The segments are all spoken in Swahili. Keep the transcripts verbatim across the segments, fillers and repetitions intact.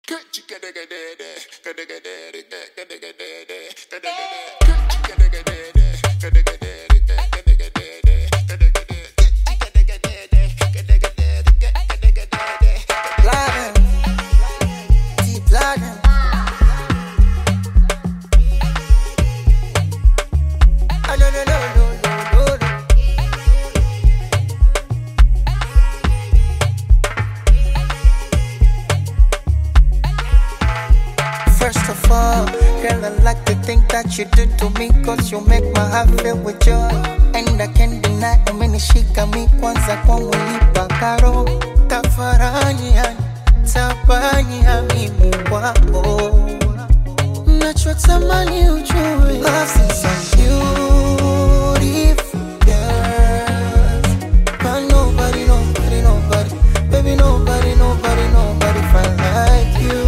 First of all, girl, I like the thing that you do to me, cause you make my heart fill with joy. And I can't deny, umenishika mi kwanza kwangu nipa karo. Tafarani yani, tabani ya mimi kwako. Nachotamani ujue, I've seen some beautiful girls, but nobody, nobody, nobody, baby, nobody, nobody, nobody fine like you.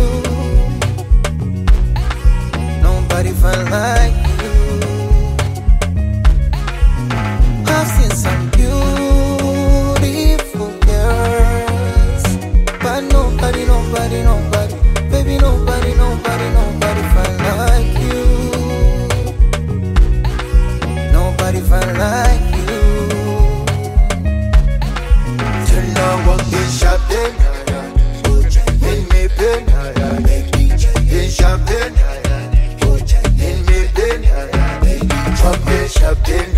Nobody fine like you. I've seen some beautiful girls, but nobody, nobody, nobody, baby, nobody, nobody, nobody fine like you. Nobody fine like you. Till now I'm in shopping, in me pen, in shopping. Shopping,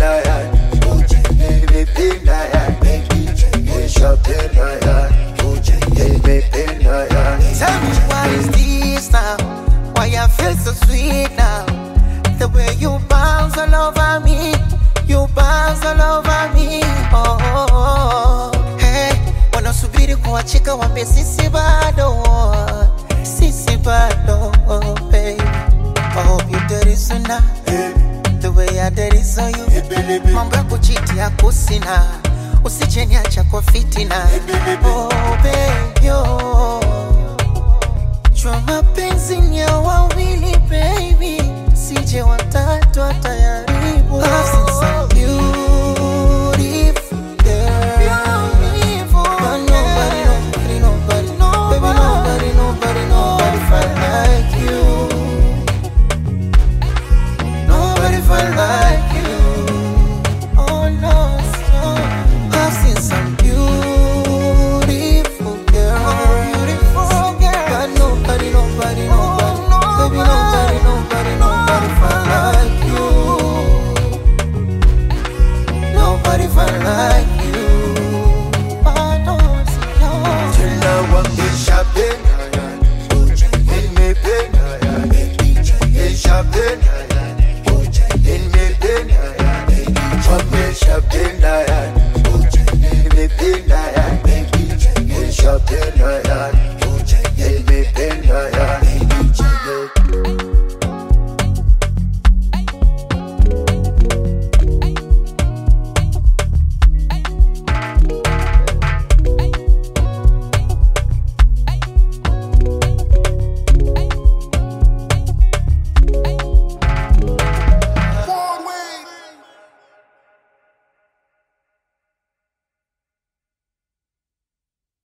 tell me what is this now? Why I feel so sweet now? The way you bounce all over me, you bounce all over me. Oh, oh, oh. Hey, wanasubiri kuachika wambe sisi bado, sisi bado, oh, baby. I hope you did it sooner. The way I did it so you, mambo ya kuchiti ya kusina, usije niacha kwa fitina. Oh baby, oh.